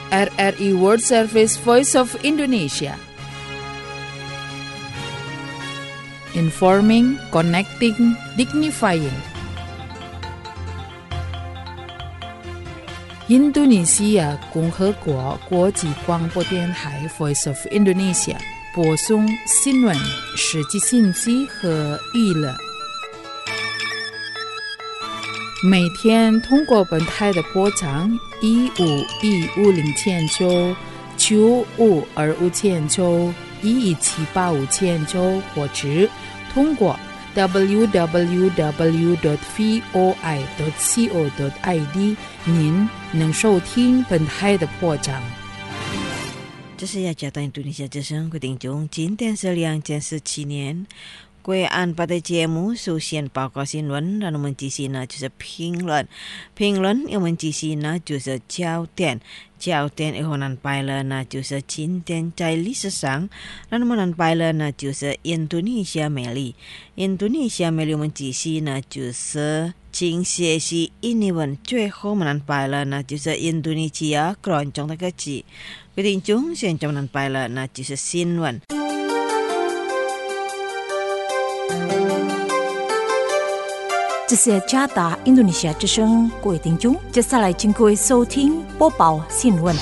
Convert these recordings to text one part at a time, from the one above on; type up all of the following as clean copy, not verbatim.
RRI World Service Voice of Indonesia. Informing, connecting, dignifying.印度尼西亚共和国国际广播电台 Voice of Indonesia 播送新闻、实际信息和娱乐。每天通过本台的波长15150千兆、9525千兆、11785千兆，或者通过www.voi.co.id 您能收听本台的播章。 这是雅加达印度尼西亚之声的听众，今天是2017年贵安八的节目，首先报告新闻，然后我们继续呢就是评论我们继续呢就是焦点以后呢拜了呢就是今天在历史上，然后我们拜了呢就是印度尼西亚美丽我们继续呢就是经学习英文，最后我们拜了呢就是印度尼西亚广中的歌曲，各位听众现在我们拜了呢就是新闻。 这是加达印度尼西亚之声，各位听众，接下来请各位收听播报新闻。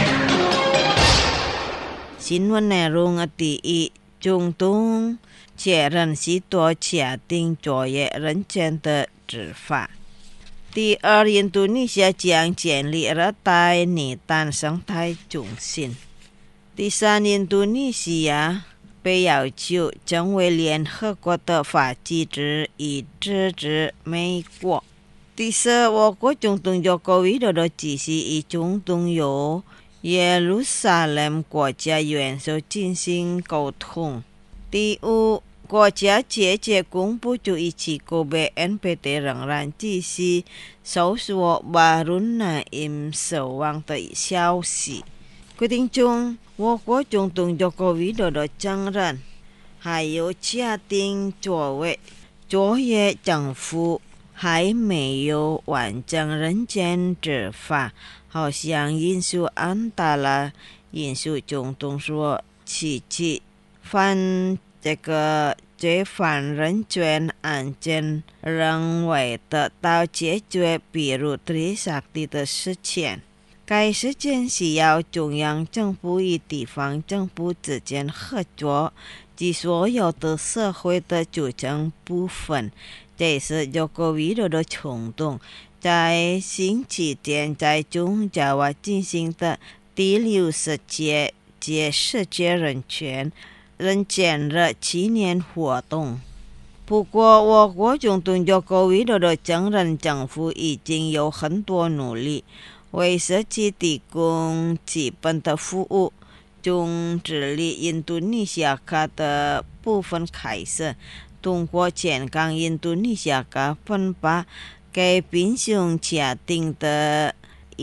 新闻内容第一，中东确认许多确定作业人权的执法。第二，印度尼西亚将建立热带泥氮生态中心。第三，印度尼西亚被要求成为联合国的法机制，以支持美国。第四，我国总统佐科维多多继续与中东由耶路撒冷国家元首进行沟通。第五，国家节节公布917 Kobe NPT 仍然继续搜索Bahru Naim 死亡的消息。各位听众，我国总统佐科维多多承认还有确定作业政府还没有完整人权执法，好像印度安达拉印度总统说其犯罪犯人权案件仍未得到解决，比如tri sakti的事件。该事件需要中央政府与地方政府之间合作及所有的社会的组成部分。这是佐科维多的冲动在星期天在中爪哇进行的第60届世界人权日纪念活动。不过我国总统佐科维多多承认政府已经有很多努力为社区提供基本的服务，从治理印度尼西亚的部分开始，通过全港印度尼西亚分发给贫穷家庭的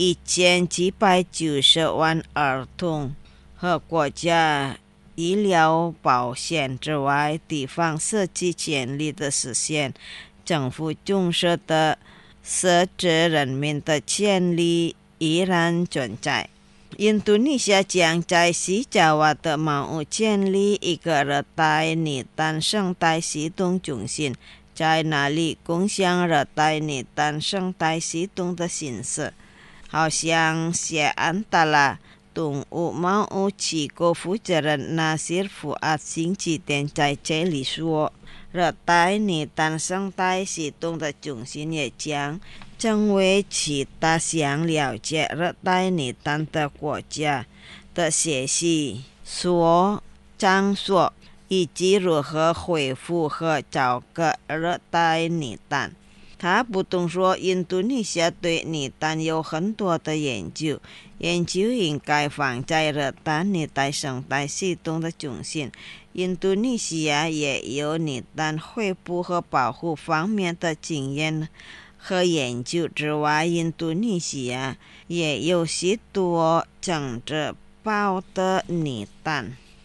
1790万儿童和国家医疗保险之外，地方社区权利的实现，政府重视的设置人民的权利依然存在。印度尼西亚将在西爪哇的毛屋建立一个热带泥氮生态系统中心，在那里共享热带泥氮生态系统的形式，好像谢安达拉动物毛屋机构负责人纳西尔福阿星期天在这里说，热带泥氮生态系统的中心也将成为其他想了解热带泥氮的国家的学习场所，以及如何恢复和照顾热带泥氮。他补充说，印度尼西亚对泥氮有很多的研究应该放在热带泥氮生态系统的中心。印度尼西亚也有泥氮恢复和保护方面的经验和研究之外，印度尼西亚也有许多政治包的泥氮。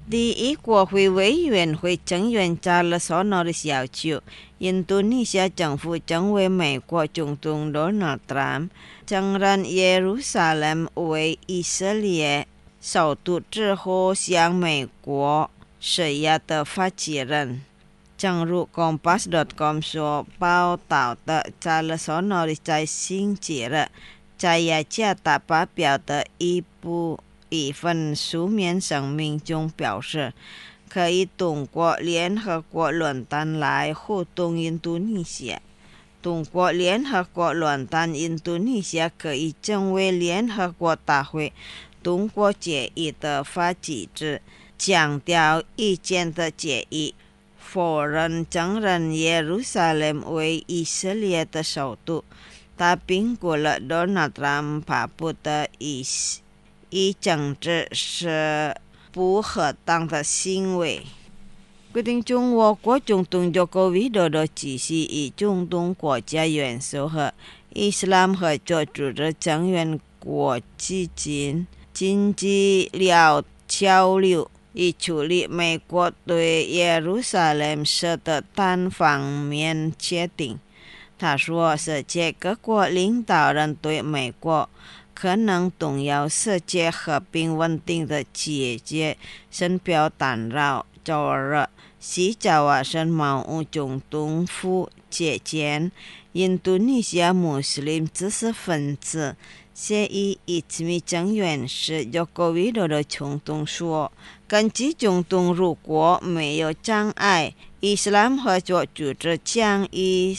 第一国会委员会成员查了所闹的要求，印度尼西亚政府将为美国总统 Donald Trump 承认耶路撒冷为以色列首都之后向美国施压的发起人。正如 Kompas.com 所报道的，查了所闹的在星期日在雅加达发表的一份书面声明中表示，可以通过联合国论坛来互动印度尼西亚。通过联合国论坛，印度尼西亚可以成为联合国大会通过决议的发起者，强调意见的决议否认承认耶路撒冷为以色列的首都。他评估了 Donald Trump 发布的以政治是不合当的行为。决定中我国总统Joko Widodo指示以中东国家元首和伊斯兰合作组织成员国之间经济交流，以处理美国对耶路撒冷设的单方面决定。他说，世界各国领导人对美国可能动摇世界和平稳定的结界深表打扰。周日，西爪哇省毛乌总统府接见印度尼西亚穆斯林知识分子协议一名成员是Joko Widodo总统说，根据总统如果没有障碍，伊斯兰合作组织将于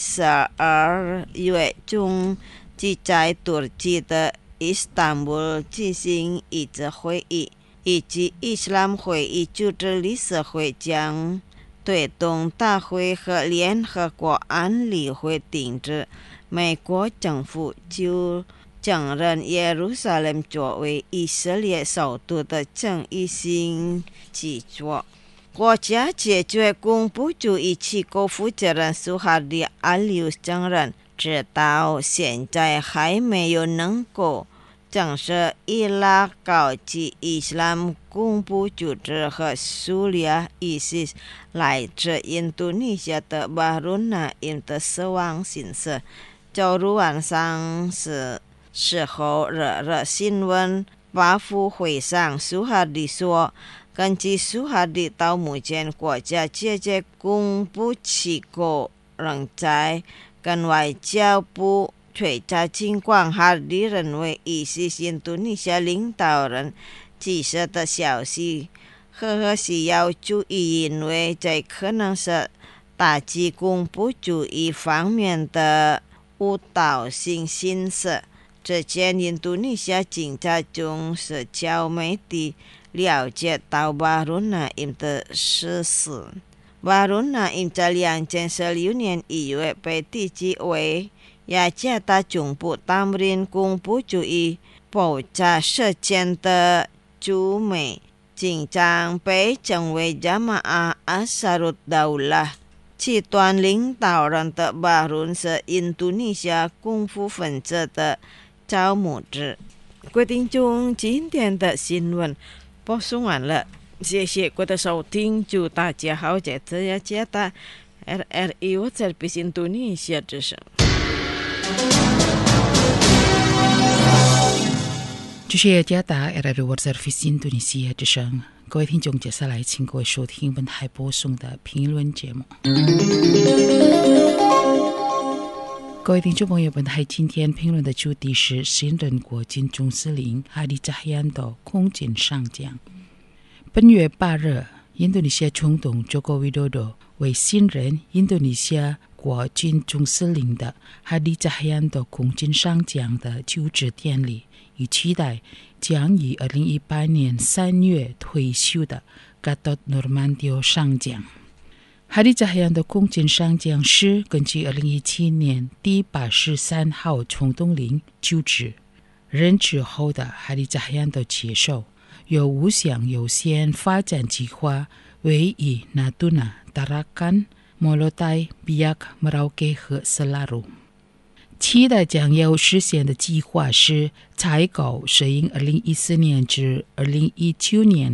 12月中即在土耳其的伊斯坦布尔举行一次会议，以及伊斯兰会议组织理事会将推动大会和联合国安理会定制。美国政府就承认耶路撒冷作为以色列首都的正义性基础。国家解决恐怖主义机构负责人苏哈迪阿里承认，直到现在还没有能够证实伊拉克高级伊斯兰恐怖组织和苏利亚 ISIS 来自印度尼西亚的巴鲁纳因的死亡信息。周日晚上时候热新闻发布会上，苏哈迪说，根据苏哈迪到目前，国家解决恐怖机构仍在跟外交部追查情况。哈迪认为ISIS印度尼西亚领导人记者的消息和需要注意，因为这可能是打击恐怖主义方面的误导性信息。之前印度尼西亚警察中社交媒体了解到巴鲁纳因的事实。巴鲁纳因在2016年1月被提举为雅加达总部担任恐怖主义爆炸事件的驻美警长，被称为加马阿阿萨鲁达乌拉集团领导人的巴伦是印度尼西亚恐怖分子的招募者。决定中今天的新闻播送完了，谢谢各位的收听，祝大家好，在这雅加达 RRI Service 印度尼西亚之声。 这是雅加达 RRI Service 印度尼西亚之声。各位听众，接下来请各位收听本台播送的评论节目。各位听众朋友，本台今天评论的主题是新任国军总司令哈迪扎希安的空军上将。本月8日，印度尼西亚总统Joko Widodo为新任印度尼西亚国军总司令的哈迪扎希安的空军上将的就职典礼，以期待将于2018年3月退休的Gatot Nurmantio上将。哈迪扎希安的空军上将是根据2017年第83号总统令就职。任职后的哈迪扎希安的接受有5项优先发展计划，为以Natuna、Tarakan、Molotai、Biak、Merauke 和Selaru。期待将要实现的计划是采购适应2014年至2019年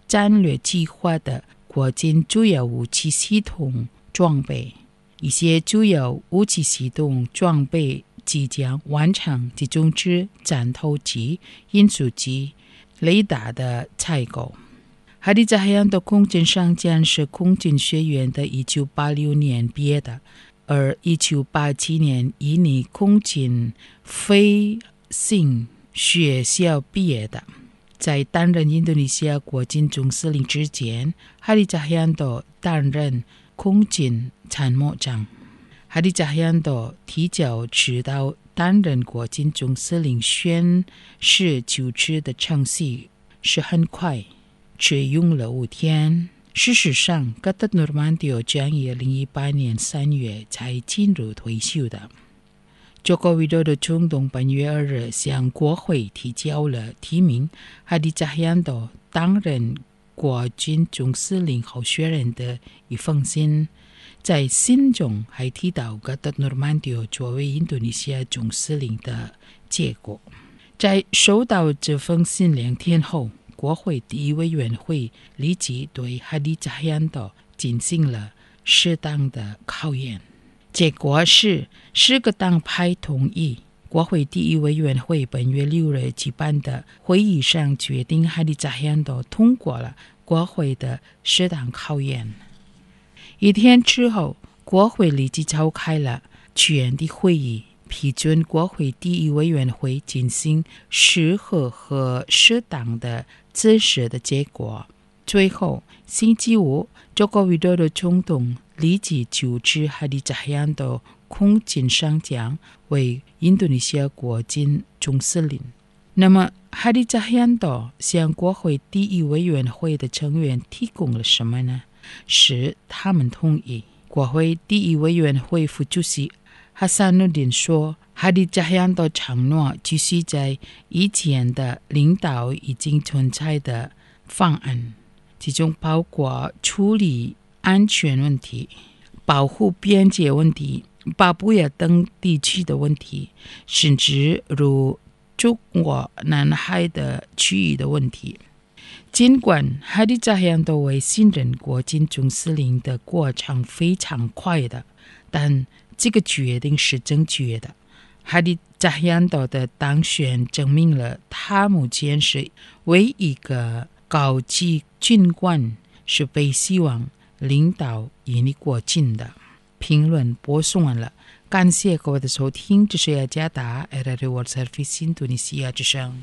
战略计划的国军主要武器系统装备。一些主要武器系统装备即将完成集中至战斗机、运输机、雷达的采购。哈迪扎海岸的空军上将是空军学院的1986年毕业的，而1987年印尼空军飞行学校毕业的。在担任印度尼西亚国军总司令之前，哈迪扎海岸的担任空军参谋长。哈迪扎海岸的提早知道担任国军总司令宣誓就职的程序是很快，只用了5天。事实上，戈特诺曼迪奥将于2018年3月才进入退休的。佐科维多的总统本月2日向国会提交了提名哈迪扎海岸的担任国军总司令候选人的一封信。在信中还提到戈特诺曼迪奥作为印度尼西亚总司令的结果。在收到这封信2天后，国会第一委员会立即对哈迪扎海岸的进行了适当的考验。结果是10个党派同意。国会第一委员会本月6日举办的会议上决定哈迪扎海岸的通过了国会的适当考验。1天之后，国会立即召开了全体会议，批准国会第一委员会进行适合和适当的测试的结果。最后，星期五，佐科维多的总统立即就职哈迪扎海岸的空军上将为印度尼西亚国军总司令。那么，哈迪扎海岸的向国会第一委员会的成员提供了什么呢？是他们同意。国会第一委员会副主席哈萨努丁说，哈迪扎海岸的承诺继续在以前的领导已经存在的方案，其中包括处理安全问题、保护边界问题、巴布亚等地区的问题，甚至如中国南海的区域的问题。尽管哈迪扎海岸的为新任国军总司令的过程非常快的，但这个决定是正确的。哈迪扎海岸的当选证明了他目前是唯一一个高级军官是被希望领导印尼国军的。评论播送完了，感谢各位的收听，这是雅加达 RRI World Service 印度尼西亚之声。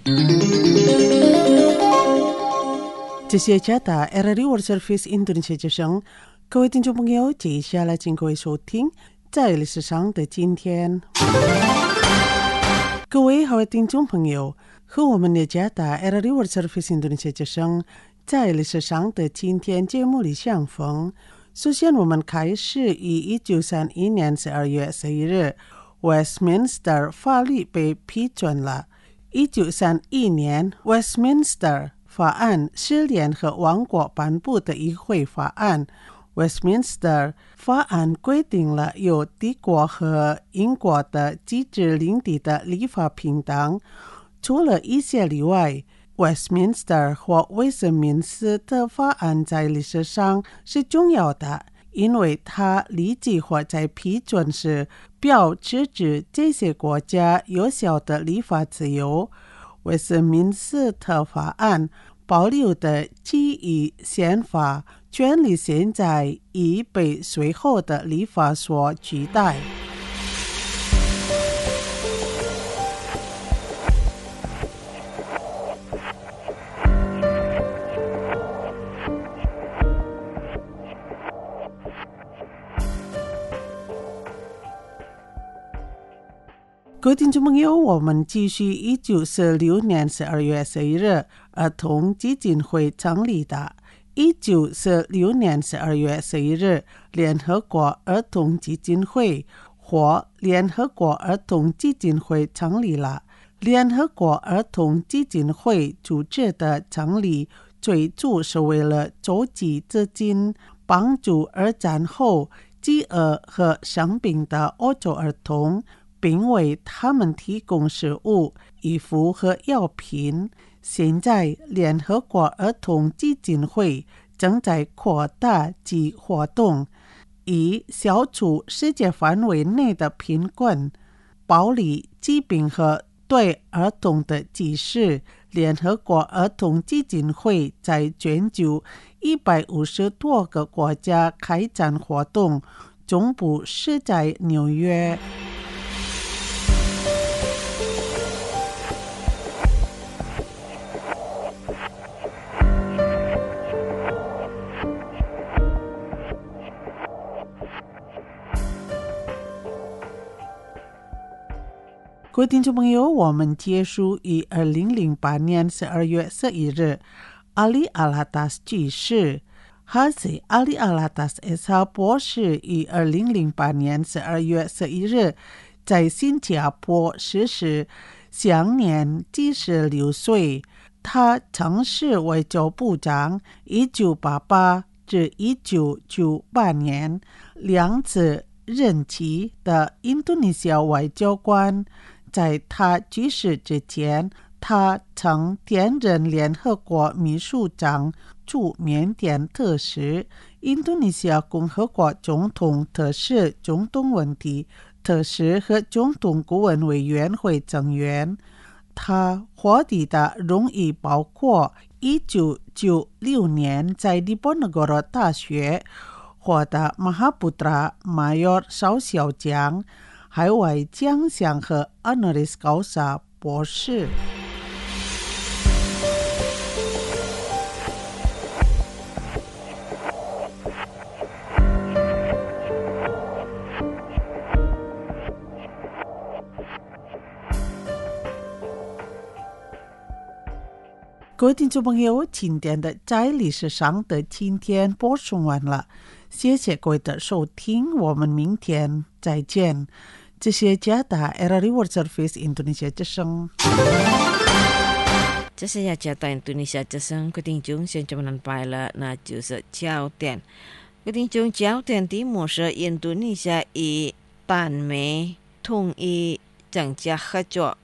这是加达 RRI World Service 印度尼西亚之声，各位听众朋友，接下来请各位收听在历史上的今天。各位好的听众朋友，和我们的加达 RRI World Service 印度尼西亚之声在历史上的今天节目里相逢。首先，我们开始于1931年12月11日 Westminster 法律被批准了。1931年 Westminster 法案是联合王国颁布的议会法案。Westminster 法案规定了由帝国和英国的自治领地的立法平等，除了一些例外。Westminster 或威斯敏斯特法案在历史上是重要的，因为它立即或在批准时表支持这些国家有效的立法自由。威斯敏斯特法案保留的基于宪法权利现在已被随后的立法所取代。各位听众朋友，我们继续1946年12月11日儿童基金会成立的。1946年12月11日，联合国儿童基金会或联合国儿童基金会成立了。联合国儿童基金会组织的成立最初是为了筹集资金，帮助二战后饥饿和生病的欧洲儿童，并为他们提供食物、衣服和药品。 现在联合国儿童基金会正在扩大其活动，以消除世界范围内的贫困、暴力、疾病和对儿童的歧视。联合国儿童基金会在全球150多个国家开展活动，总部是在纽约。各位听众朋友，我们结束于2008年12月11日阿里阿拉达斯去世。哈西阿里阿拉达斯·博士于2008年12月11日在新加坡逝世，享年76岁。他曾是外交部长1988至1998年2次任期的印度尼西亚外交官。在他去世之前，他曾担任联合国秘书长驻缅甸特使、印度尼西亚共和国总统特使中东问题特使和总统顾问委员会成员。他获得的荣誉包括1996年在迪波纳戈罗大学获得马哈布特拉马约少校奖、海外奖项和 Honoris Causa 博士。各位听众朋友，今天的在历史上的今天播送完了，谢谢各位的收听，我们明天再见。这些加达 RRI World Service Indonesia 之声。 这是雅加达印度尼西亚之声，各位听众现在们拜了，那就是焦点。各位听众，焦点题目是印度尼西亚与丹麦同意增加合作。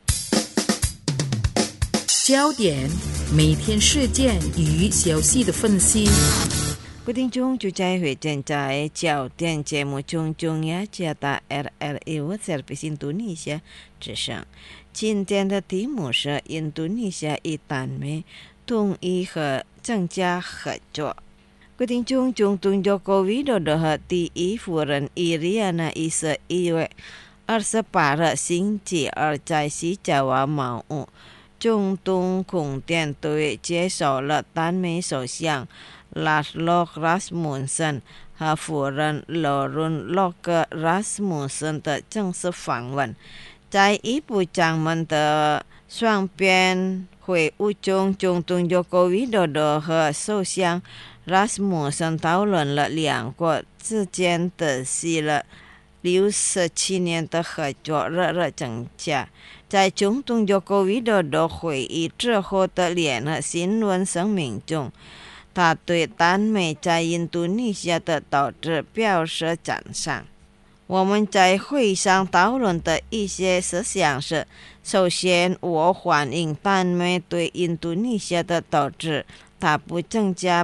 焦点每天事件与消息的分析。 各位听众，就在会见在焦点节目中，中雅加达 RRI World Service 印度尼西亚之声。今天的题目是印度尼西亚与丹麦同意和增加合作。各位听众，总统Joko Widodo和第一夫人Iriana1月28日星期二在西爪哇茅屋总统宫殿对接受了丹麦首相Lars Rasmussen 和夫人 Lorun Løkke Rasmussen 的正式访问。在一部长们的双边会晤中，总统Joko Widodo和首相Rasmussen 讨论了两国之间的系了67年的合作热烈增加。在总统Joko Widodo 会议之后的联合新闻声明中，他对丹麦在印度尼西亚的投资表示赞赏。我们在会上讨论的一些事项是：首先，我欢迎丹麦对印度尼西亚的投资，它不增加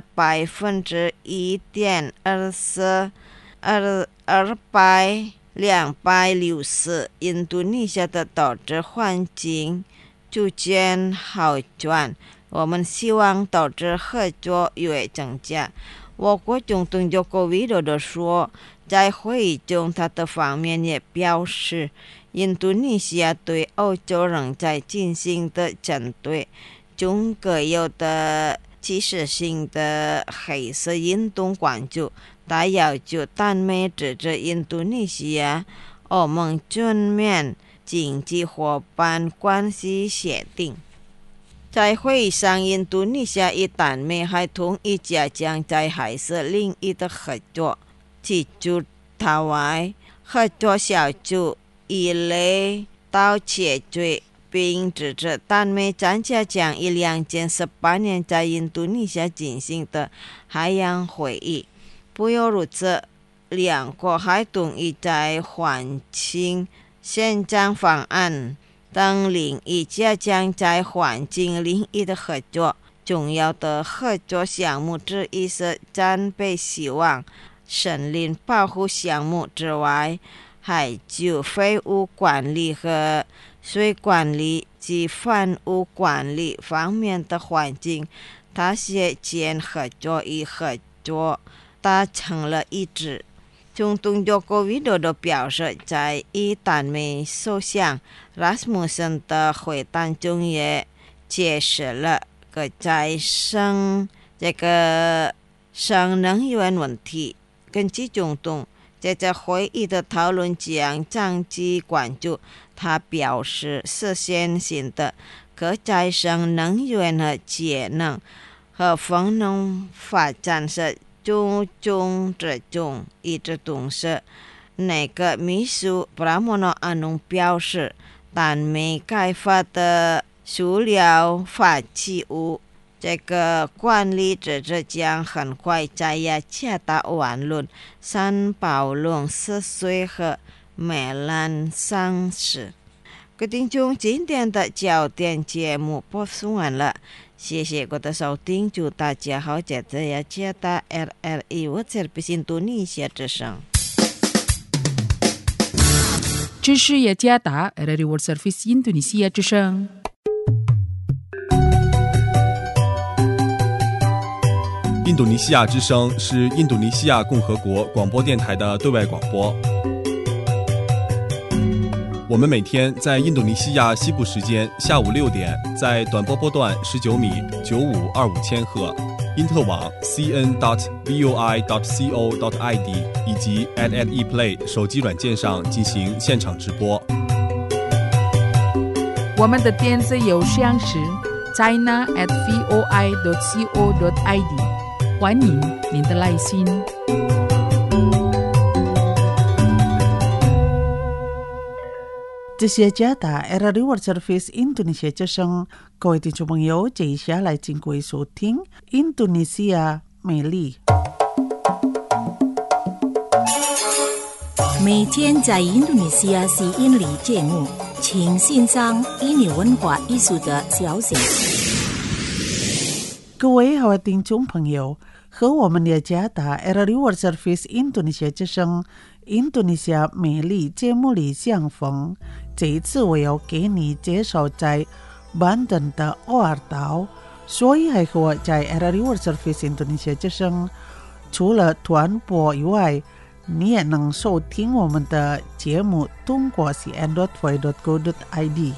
1.24%，而260%，印度尼西亚的投资环境逐渐好转。我们希望投资合作越增加。我国总统Joko Widodo说，在会议中他的方面也表示，印度尼西亚对欧洲仍在进行的针对中国有的歧视性的黑色运动关注。他要求丹麦支持印度尼西亚欧盟全面经济伙伴关系协定。在会议上，印度尼西亚与丹麦还同意加强在海事领域的合作。其中，台湾合作小组已来到解决，并支持丹麦参加将于2018年在印度尼西亚进行的海洋会议。不由如此，两国还同意在环境宪章方案等领域加强在环境领域的合作。重要的合作项目之一是战备希望森林保护项目之外，还有废物管理和水管理及反污管理方面的环境大学间合作与合作达成了一致。总统佐科维多多表示，在与丹麦首相拉斯穆森的会谈中也揭示了再生能源问题。根据总统在这会议的讨论将长期关注，他表示实现新的可再生能源和节能和风能发展是重中之重。一直同时，内阁秘书布拉莫诺阿农表示，丹麦开发的塑料废弃物这个管理制度将很快在雅加达湾轮、三宝龙4岁和美兰上市。各位听众，今天的焦点节目播送完了，谢谢各位的收听，祝大家好，在雅加达 RRI World Service 印度尼西亚之声。 这是雅加达 RRI World Service 印度尼西亚之声。 印度尼西亚之声是印度尼西亚共和国广播电台的对外广播。我们每天在印度尼西亚西部时间下午6点，在短波波段19米9525千赫，因特网 cn.voi.co.id 以及 @ePlay 手机软件上进行现场直播。 我们的电子邮箱是 china@voi.co.id， 欢迎您的来信。 这些加达 RRI World Service 印度尼西亚之声，各位听众朋友，接下来请各位收听印度尼西亚美丽。 每天在印度尼西亚吸引力节目，请欣赏印尼文化艺术的消息。 各位好，听众朋友，和我们的加达 RRI World Service 印度尼西亚之声印度尼西亚美丽节目里相逢。这一次我要给你介绍在班登的奥尔岛，所以还和我在 RRI World Service 印度尼西亚之声除了团播以外，你也能收听我们的节目通过 cn.voi.go.id。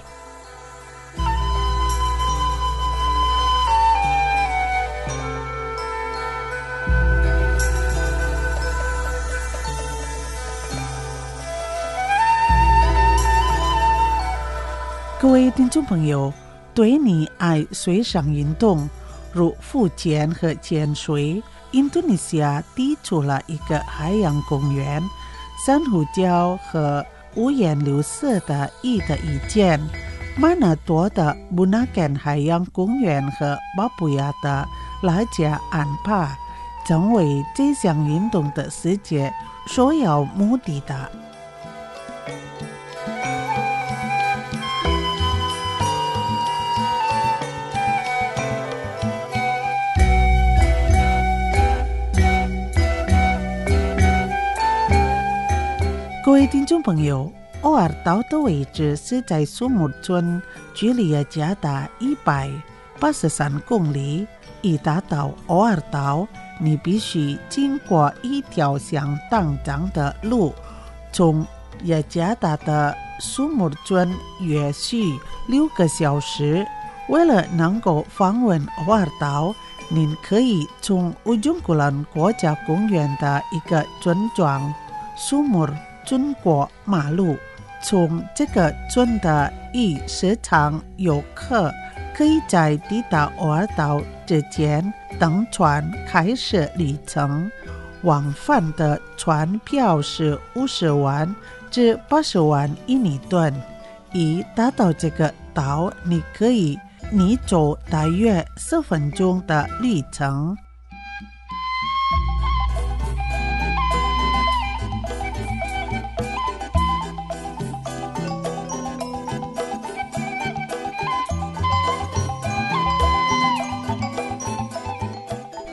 各位听众朋友，对你爱水上运动如浮潜和潜水，印度尼西亚地出了一个海洋公园，珊瑚礁和五颜六色的意见。马纳多的布纳根海洋公园和巴布亚的拉加安帕成为这项运动的世界首要目的的。各位听众朋友，奥尔岛的位置是在苏木村，距离雅加达183公里。一达到奥尔岛，你必须经过一条相当长的路，从雅加达的苏木村约需6个小时。为了能够访问奥尔岛，您可以从乌中古兰国家公园的一个村庄苏木村过马路，从这个村的市场游客可以在抵达奥尔岛之前登船开始旅程。往返的船票是50万至80万印尼盾。一达到这个岛，你可以走大约10分钟的旅程。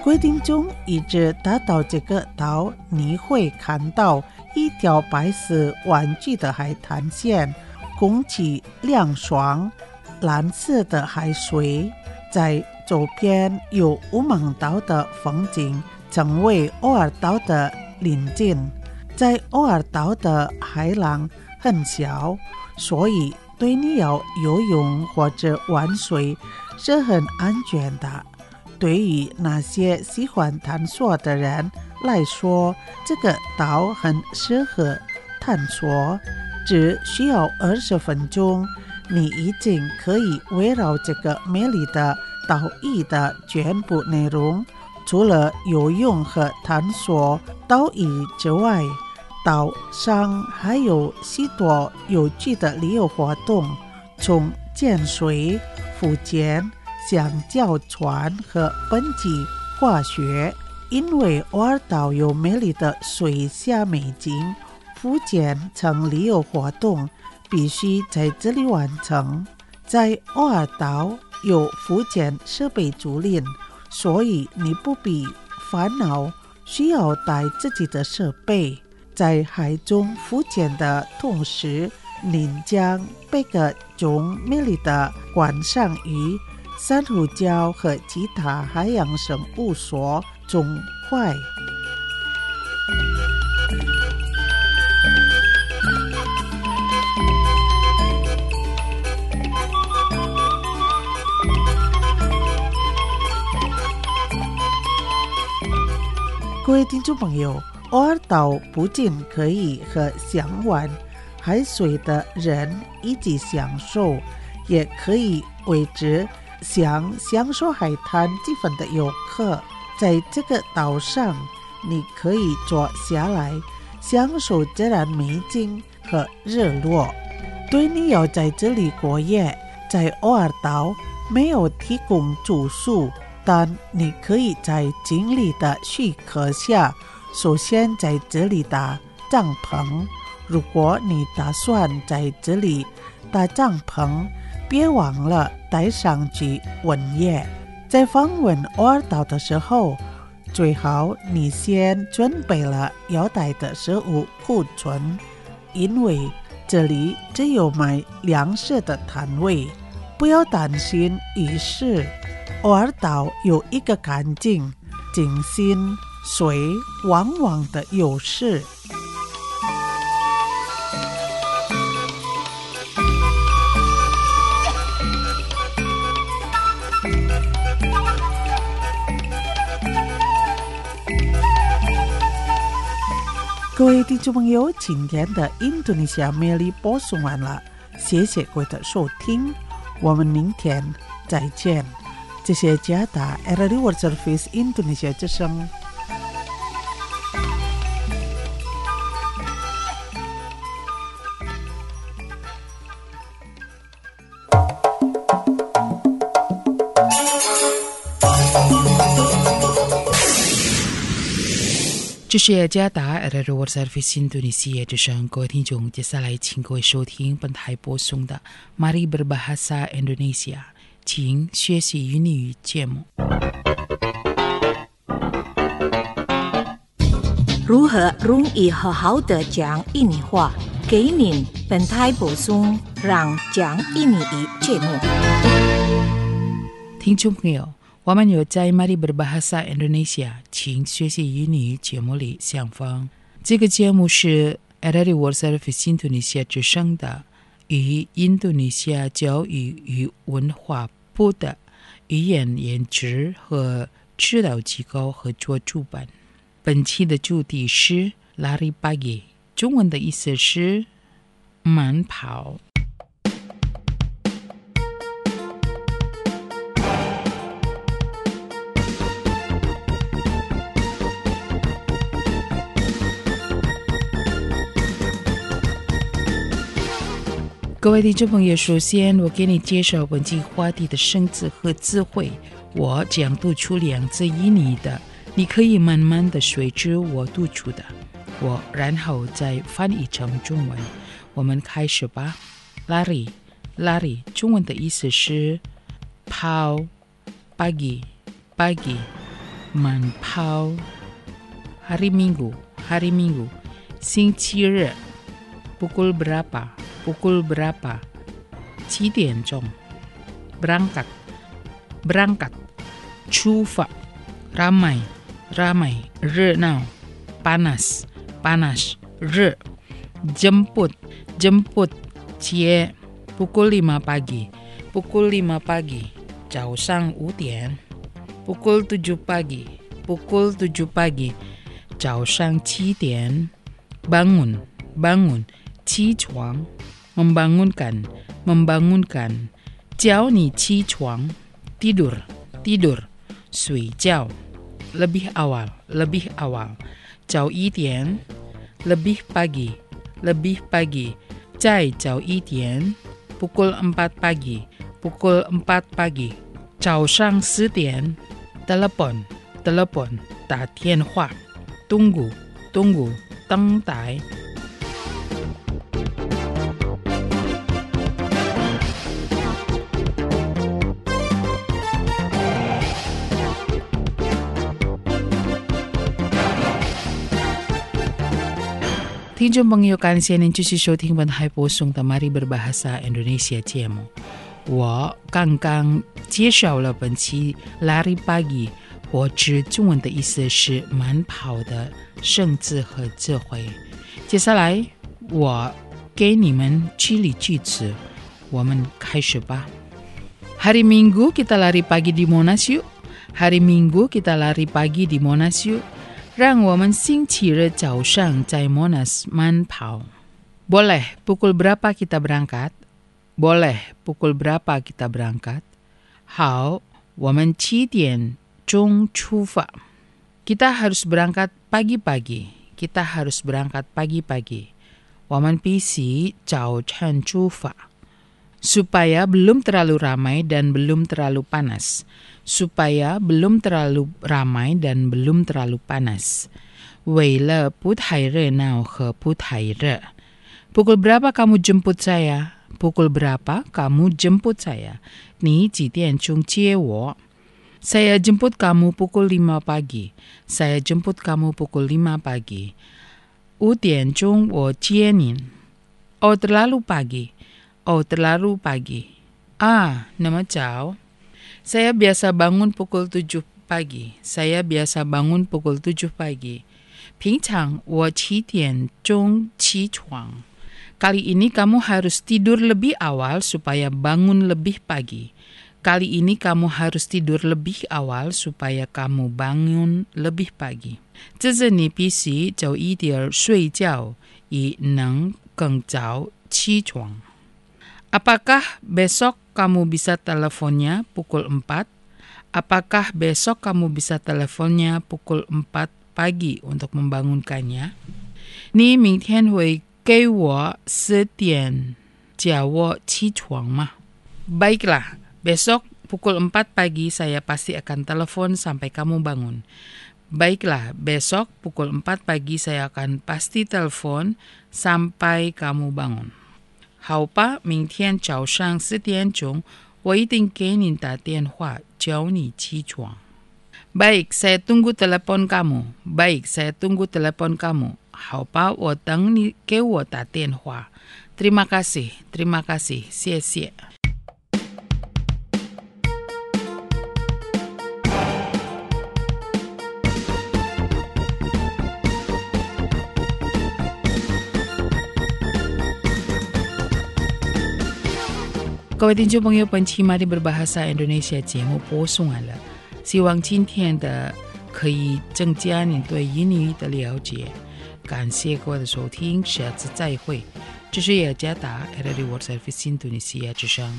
各位听众，一直达到这个岛，你会看到一条白色弯曲的海滩线，空气凉爽，蓝色的海水，在周边有乌蒙岛的风景，成为偶尔岛的邻近。在偶尔岛的海浪很小，所以对你要游泳或者玩水是很安全的。对于那些喜欢探索的人来说，这个岛很适合探索，只需要20分钟，你已经可以围绕这个美丽的岛屿的全部内容。除了游泳和探索岛屿之外，岛上还有许多有趣的旅游活动，从潜水、浮潜、橡胶船和蹦极滑雪。因为偶尔岛有美丽的水下美景，浮潜成旅游活动必须在这里完成。在偶尔岛有浮潜设备租赁，所以你不必烦恼需要带自己的设备。在海中浮潜的同时，你将被各种美丽的观赏鱼、珊瑚礁和其他海洋生物所钟坏。各位听众朋友，偶尔岛不仅可以和想玩海水的人一起享受，也可以为之想享受海滩气氛的游客。在这个岛上，你可以坐下来享受自然美景和日落。对你要在这里过夜，在偶尔岛没有提供住宿，但你可以在经理的许可下首先在这里搭帐篷。如果你打算在这里搭帐篷，别忘了带上去温夜。在访问偶尔岛的时候，最好你先准备了要带的食物库存，因为这里只有卖粮食的摊位。不要担心鱼市，偶尔岛有一个干净、清新、水汪汪的优势。各位听众朋友，今天的印度尼西亚美丽播送完了，谢谢各位的收听，我们明天再见。这些加达 RRI World Service Indonesia 之声。 这是加达 RRI World Service Indonesia 之声，各位听众，接下来请各位收听本台播送的 Mari Berbahasa Indonesia， 请学习英语节目。 如何容易好好的讲印尼话？给您本台播送让讲印尼语节目。 听众朋友，我们有在 Mari Berbahasa Indonesia 请学习英语节目里相逢。这个节目是 RRI World Service Indonesia 之声的与印度尼西亚教育与文化部的语言研究和指导机构合作主办。本期的主题是 Lari Pagi， 中文的意思是慢跑。各位听众朋友，首先我给你介绍本期话题的生字和词汇。我将读出2字印尼的，你可以慢慢的随着我读出的，然后再翻译成中文。我们开始吧。Lari， Lari 中文的意思是跑 ，pagi， pagi， manpau. Hari Minggu,星期日 pukul berapa, 7点钟 berangkat, 出发 ramai, 热闹 panas, 热 jemput, 接 pukul 5 pagi, 早上5点 pukul 7 pagi, 早上7点 bangun, 起床 membangunkan, 叫你起床 tidur, 睡觉 lebih awal, 早一点 lebih pagi, 再早一点 pukul 4 pagi, 早上10点 telepon, 打电话 tunggu, 等待。听众朋友，感谢您继续收听文海播送的 Mari Berbahasa Indonesia 节目。我刚刚介绍了本期 Lari Pagi， 我指中文的意思是慢跑的圣字和智慧。接下来我给你们举例句子，我们开始吧。Hari Minggu kita lari pagi di Monas yuk. Hari Minggu kita lari pagi di Monas yuk. 让我们星期日早上在 Monas 慢跑。Boleh, pukul berapa kita berangkat? Boleh, pukul berapa kita berangkat? 好，我们7点钟出发。Kita harus berangkat pagi-pagi.我们必须早晨出发。Supaya belum terlalu ramai dan belum terlalu panas. Supaya belum terlalu ramai dan belum terlalu panas. 为了不太热闹和不太热。Pukul berapa kamu jemput saya? Pukul berapa kamu jemput saya? 你几点钟接我？ Saya jemput kamu pukul 5 pagi. Saya jemput kamu pukul 5 pagi. 5点钟我接您。Oh, terlalu pagi. Ah, 那么早。Saya biasa bangun pukul 7 pagi. 平常我7点钟起床。Kali ini kamu harus tidur lebih awal supaya bangun lebih pagi. 这次你必须早一点睡觉，以能更早起床。Apakah besok kamu bisa teleponnya pukul 4? Apakah besok kamu bisa teleponnya pukul 4 pagi untuk membangunkannya? 你明天会给我10点叫我起床吗？ Baiklah, besok pukul 4 pagi saya pasti akan telepon sampai kamu bangun. Baiklah, besok pukul 4 pagi saya akan pasti telepon sampai kamu bangun. 好吧，明天早上10点钟，我一定给你打电话，叫你起床。Baik, saya tunggu telepon kamu. 好吧，我等你给我打电话。Terima kasih, 谢谢。各位听众朋友，本期 Mari Berbahasa Indonesia 节目播送完了，希望今天的可以增加你对英语的了解。感谢各位的收听，下次再会。这是雅加达 RRI World Service Indonesia 之声。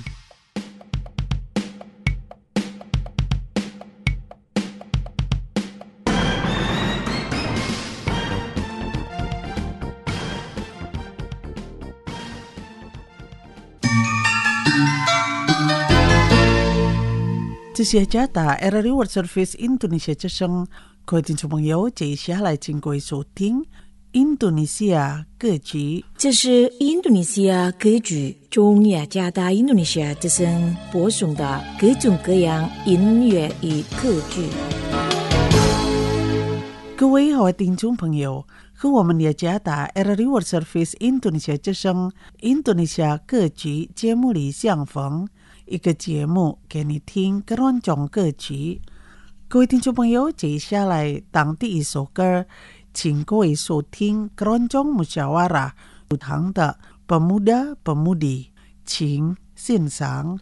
这是雅加达 RRI World Service Indonesia 之声，各位听众朋友，接下来请各位收听印度尼西亚歌剧。 这是印度尼西亚歌剧中雅加达印度尼西亚之声播送的各种各样音乐与歌剧。 各位好，听众朋友，和我们也加打 RRI World Service Indonesia 之声印度尼西亚歌曲节目里相逢，一个节目给你听各种歌曲。各位听众朋友，接下来当第一首歌，请各位收听 Keroncong Musyawarah 主堂的 Pemuda Pemudi， 请欣赏。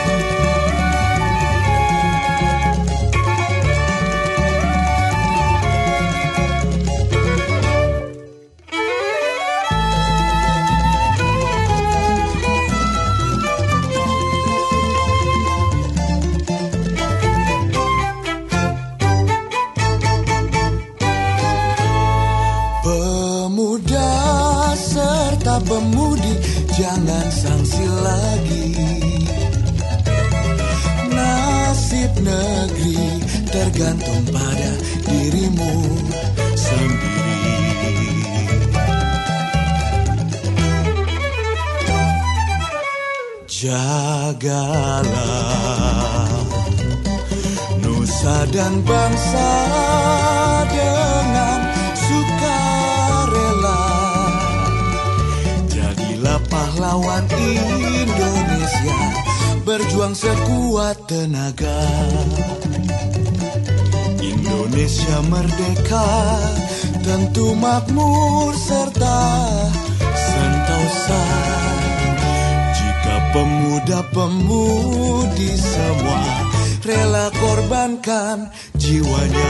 Pemudi, jangan sangsi lagi. Nasib negeri tergantung pada dirimu sendiri. Jagalah nusa dan bangsa dengan sukarela. Pahlawan Indonesia, berjuang sekuat tenaga. Indonesia merdeka, tentu makmur serta sentosa. Jika pemuda-pemudi semua rela korbankan jiwanya.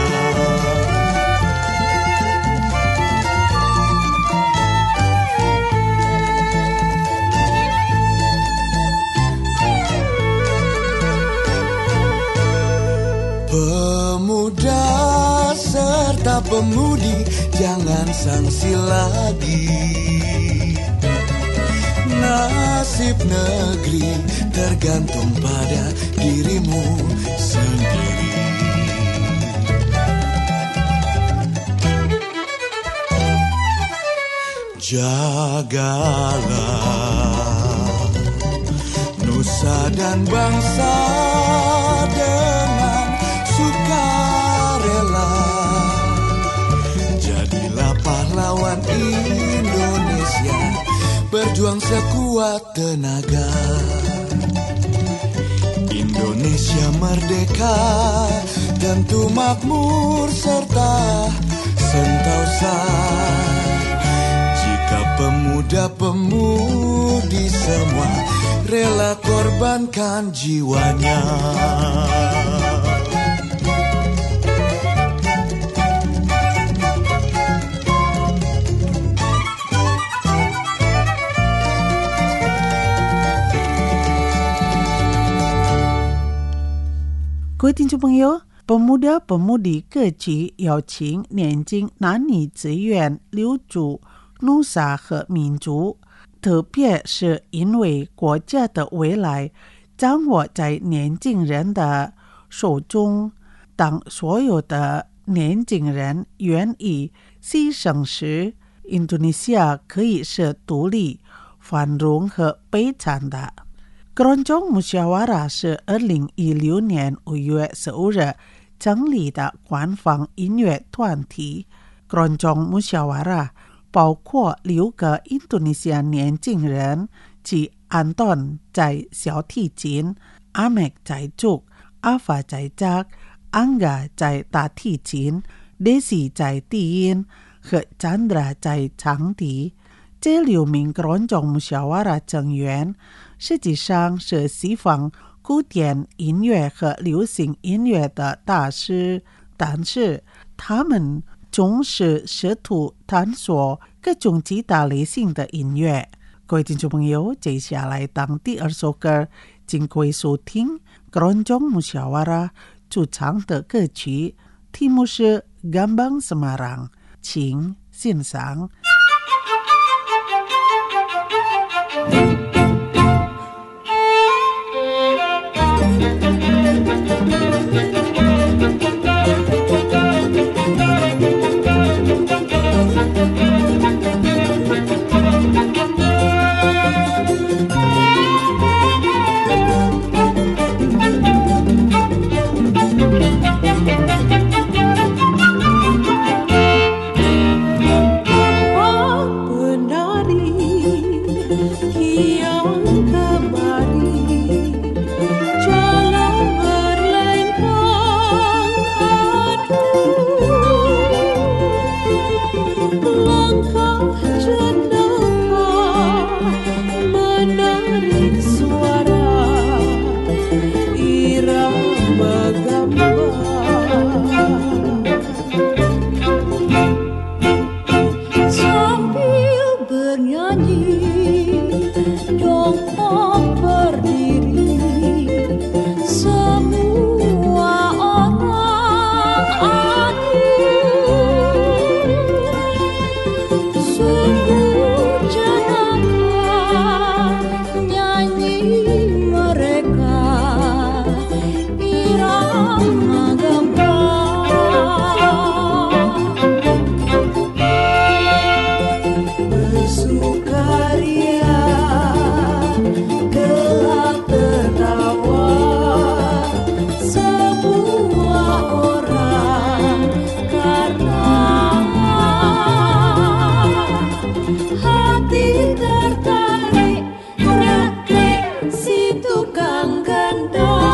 Pemuda serta pemudi, jangan sangsi lagi. Nasib negeri tergantung pada dirimu sendiri. Jagalah nusa dan bangsa dengan sukarela. Jadilah pahlawan Indonesia, berjuang sekuat tenaga. Indonesia merdeka, tentu makmur serta sentosa. Jika pemuda-pemudi semua rela korbankan jiwanya. 各位听众朋友， Pemuda-pemudi 歌曲邀请年轻男女自愿留住努萨和民族，特别是因为国家的未来掌握在年轻人的手中。当所有的年轻人愿意牺牲时，印度尼西亚可以是独立、繁荣和悲惨的。Keroncong Musyawarah 是2016年5月15日成立的官方音乐团体。Keroncong Musyawarah 包括6个印度尼西亚年轻人，即 Anton 在小提琴， Amek 在竹， Afa 在扎， Angga 在大提琴， Desi 在低音和 Chandra 在长笛。这6名 Keroncong Musyawarah 成员实际上是西方古典音乐和流行音乐的大师，但是他们总是试图探索各种其他类型的音乐。各位听众朋友，接下来当第2首歌，请各位收听 Keroncong Musyawarah 主唱的歌曲，题目是 Gambang Semarang， 请欣赏。 tukang gendong.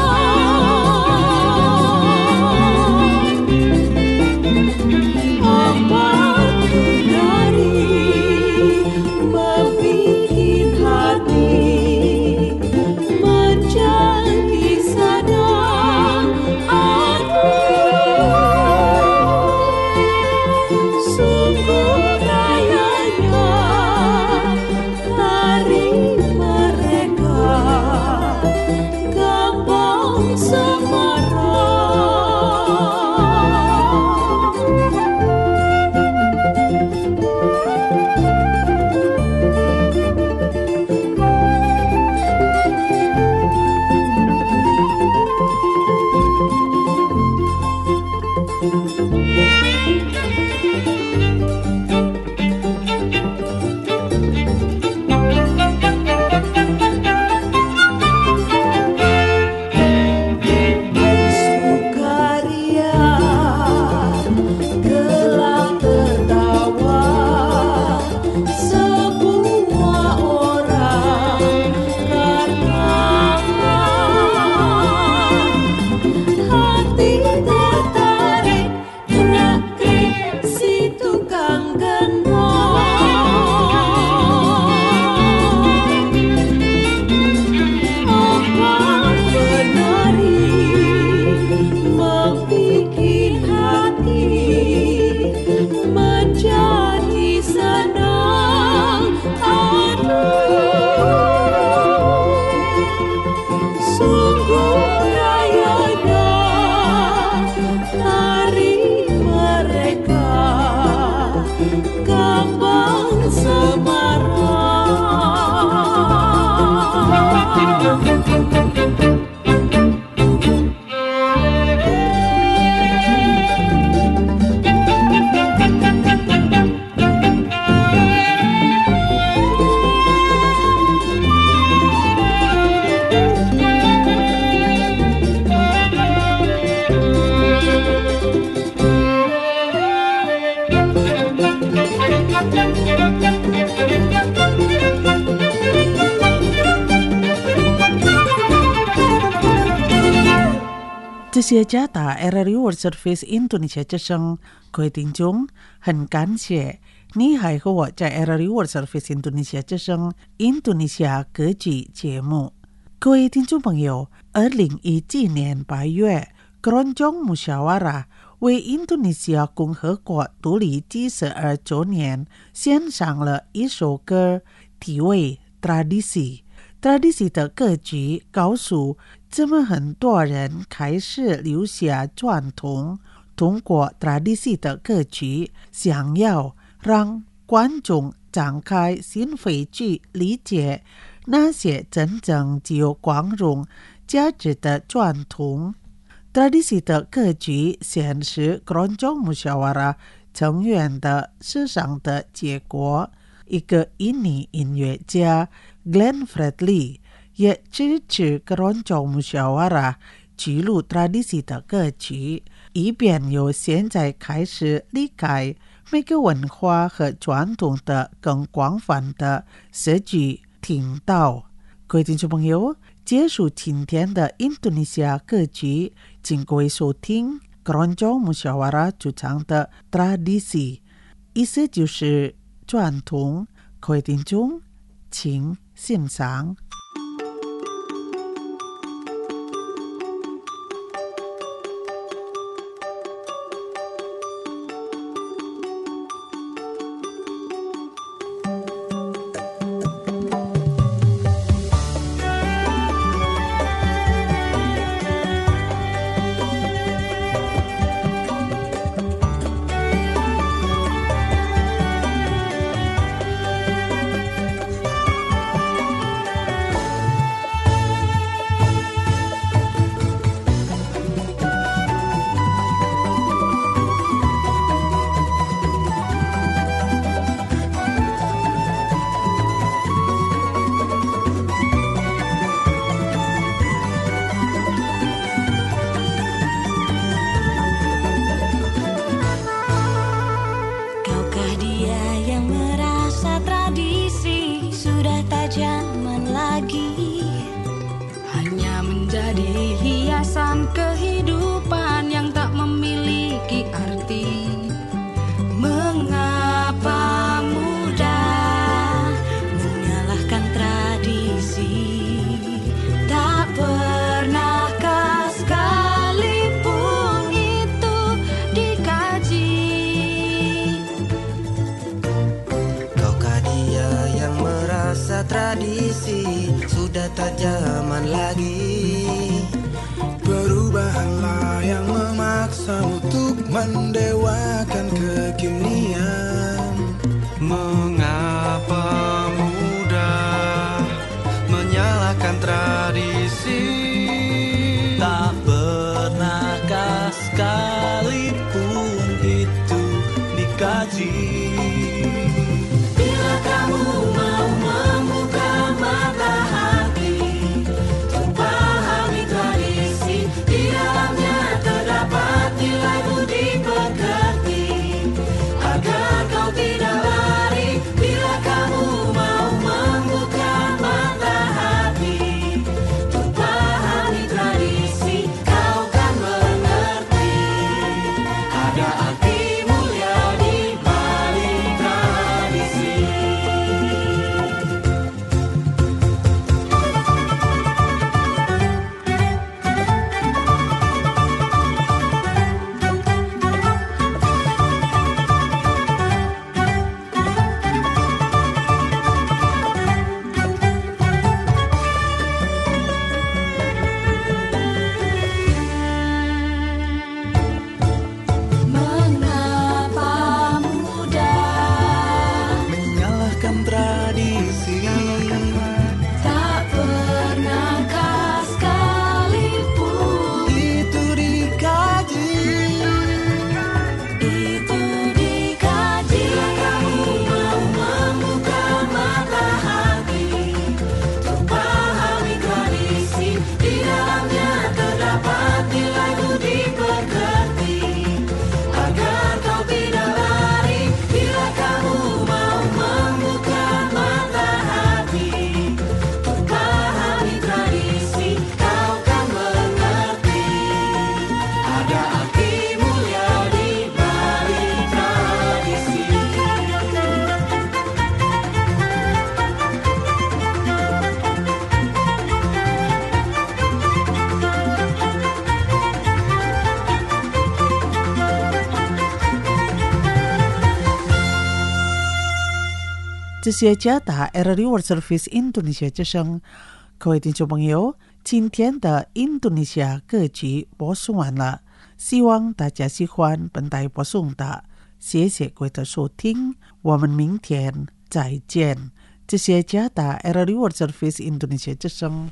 这些加打 RRI World Service Indonesia 之声，各位听众，很感谢你还和我在 RRI World Service Indonesia 之声印度尼西亚歌剧节目。各位听众朋友，2017年8月，Keroncong Musyawarah 为印度尼西亚共和国独立第12周年献上了一首歌，题为 Tradisi。Tradisi 的歌曲告诉这么很多人开始留下传统，通过 Tradisi 的歌曲，想要让观众展开心扉去理解那些真正具有光荣价值的传统。Tradisi 的歌曲显示 Keroncong Musyawarah 成员的思想的结果。一个印尼音乐家 Glenn Fredly 也支持 Keroncong Musyawarah 记录 Tradisi 的歌曲，以便由现在开始理解每个文化和传统的更广泛的社区听到。各位听众朋友，结束今天的印度尼西亚歌曲，请各位收听 Keroncong Musyawarah 主唱的 Tradisi， 意思就是传统。各位听众，请欣赏。 jadi hiasan kehidupan yang tak memiliki arti. Mengapa mudah menyalahkan tradisi? Tak pernahkah sekalipun itu dikaji? Kaukah dia yang merasa tradisi sudah tak zaman lagi? Perubahanlah yang memaksa untuk mendewakan kekinian. Mengapa mudah menyalahkan tradisi? Tak pernahkah sekalipun itu dikaji? Bila kamu mau membuka mata hati untuk pahami tradisi, di dalamnya terdapat nilai budi pekerti, agar kau tidak lari. Bila kamu mau membuka mata hati untuk pahami tradisi, kau kan mengerti ada arti mulia di balik tradisi. Mengapa mudah Menyalahkan tradisi. tak pernahkah sekalipun Itu dikaji. itu dikaji? Kamu mau membuka mata hati untuk pahami tradisi, di dalamnya terdapat nilai budi pekerti, agar kau tidak lari. Bila kamu mau membuka mata hati untuk pahami tradisi, kau kan mengerti ada arti mulia di balik tradisi. 这些加达 RRI World Service 印度尼西亚之声，各位听众朋友，今天的印度尼西亚歌曲播送完了，希望大家喜欢本台播送的，谢谢各位的收听，我们明天再见。这些加达 RRI World Service 印度尼西亚之声。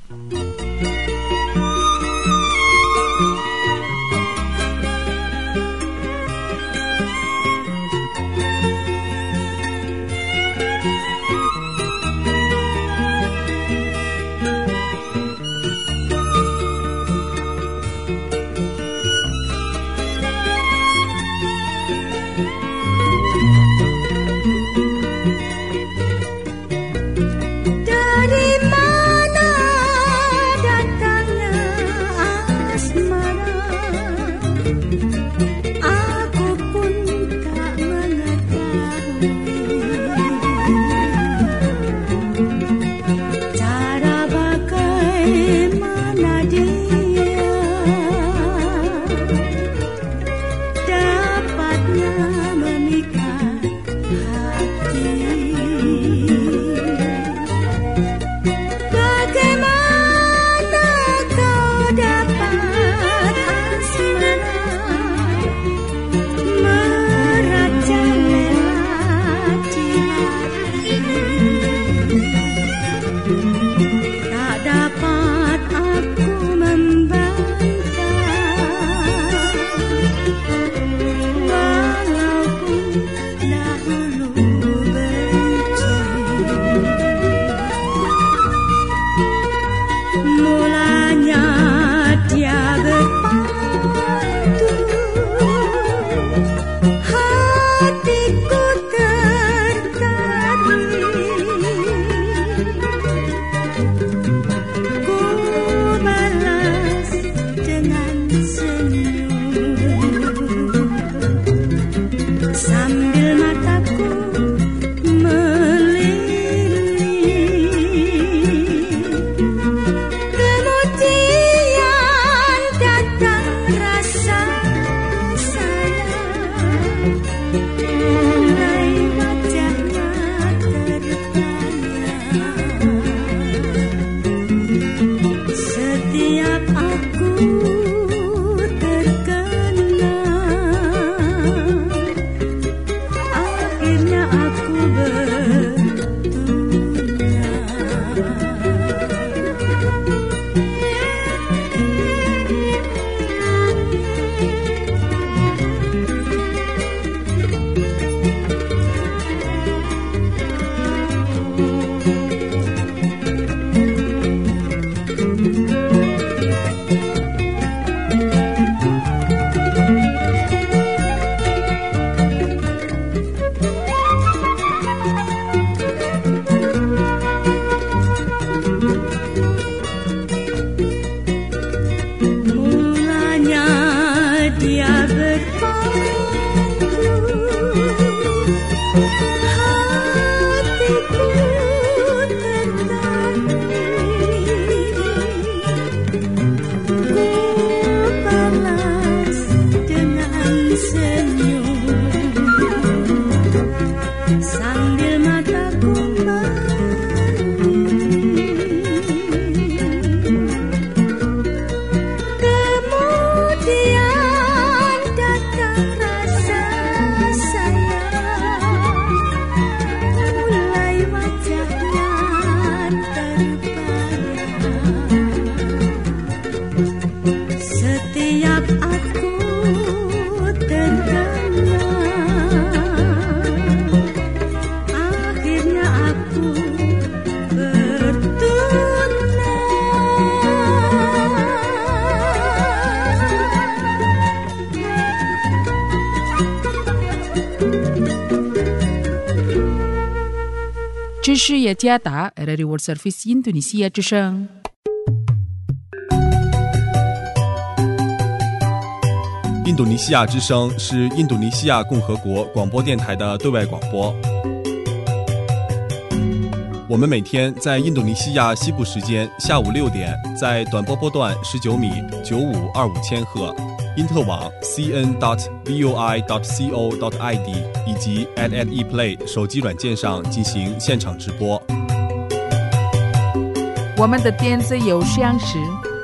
Dari mana datang 时事也加达 RRI World Service Indonesia 之声。 印度尼西亚之声是印度尼西亚共和国广播电台的对外广播。我们每天在印度尼西亚西部时间下午6点，在短波波段19米9525千赫，因特网 cn.voi.co.id 以及 @eplay 手机软件上进行现场直播。 我们的电子邮箱是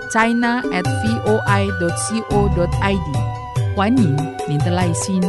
china@voi.co.id， 欢迎您的来信。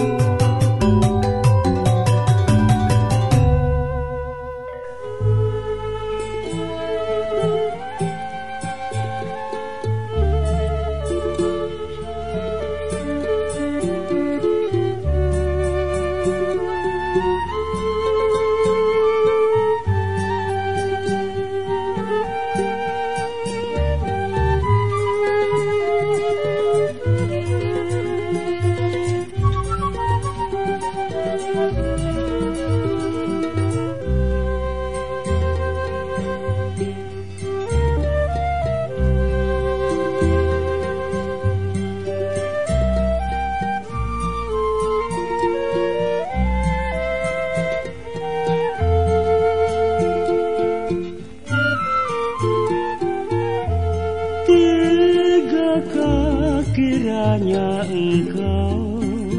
Kiranya engkau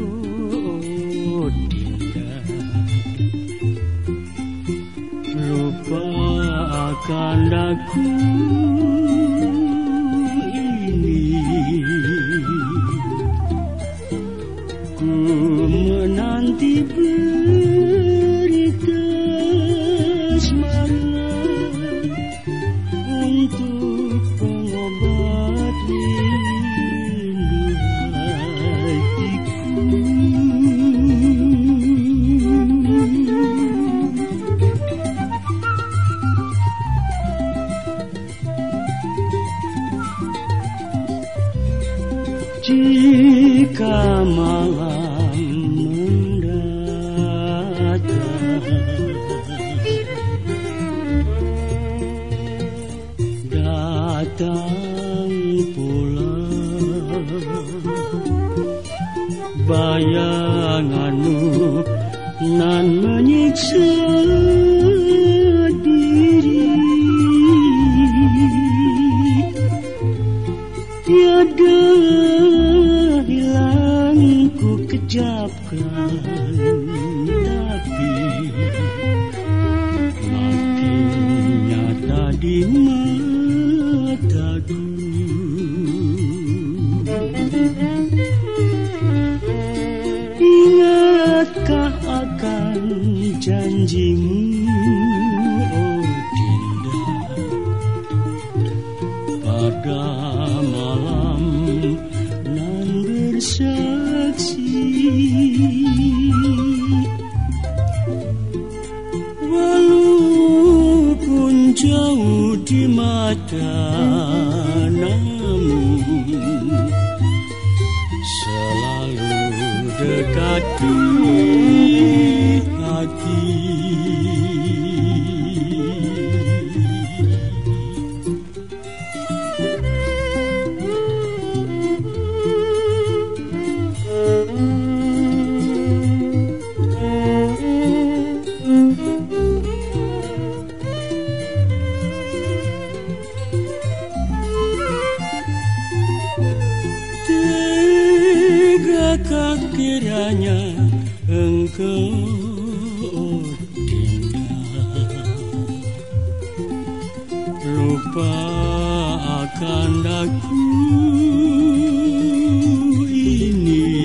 tidak lupakan aku ini, ku menanti berita asmara untuk pengobat jika malam datang pula bayanganmu nan menyiksa diri, tiada hilang ku kejapkan, tapi makin nyata di mataku. Ingatkah akan janjimu, oh Dinda, pada malam nan bersaksi, walaupun jauh di mata, namun selalu dekat di hati. Tegakah kiranya engkau, oh Dinda, lupa akan aku ini,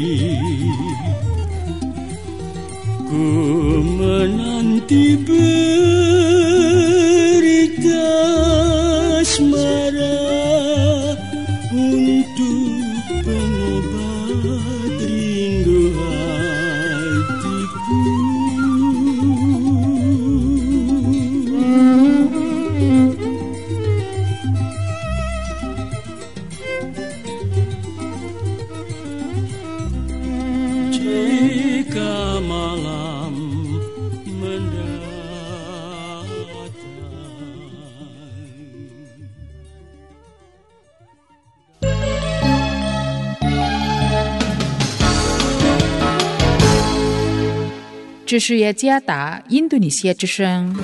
ku menanti berita asmara untuk pengobat rindu hatiku. 这是雅加达印度尼西亚之声。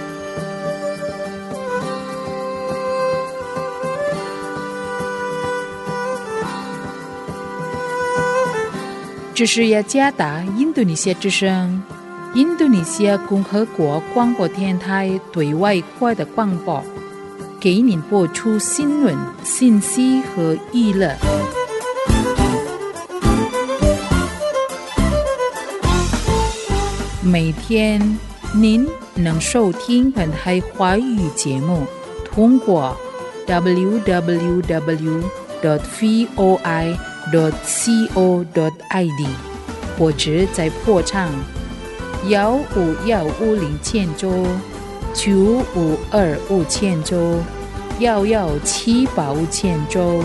这是雅加达印度尼西亚之声，印度尼西亚共和国广播电台对外国的广播，给您播出新闻、信息和娱乐。每天您能收听本台华语节目，通过 www.voi.co.id 或者在波长15150千兆、9525千兆、11785千兆。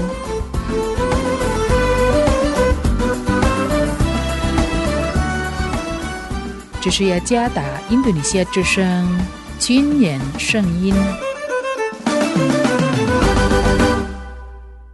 这是雅加达印度尼西亚之声军人声音。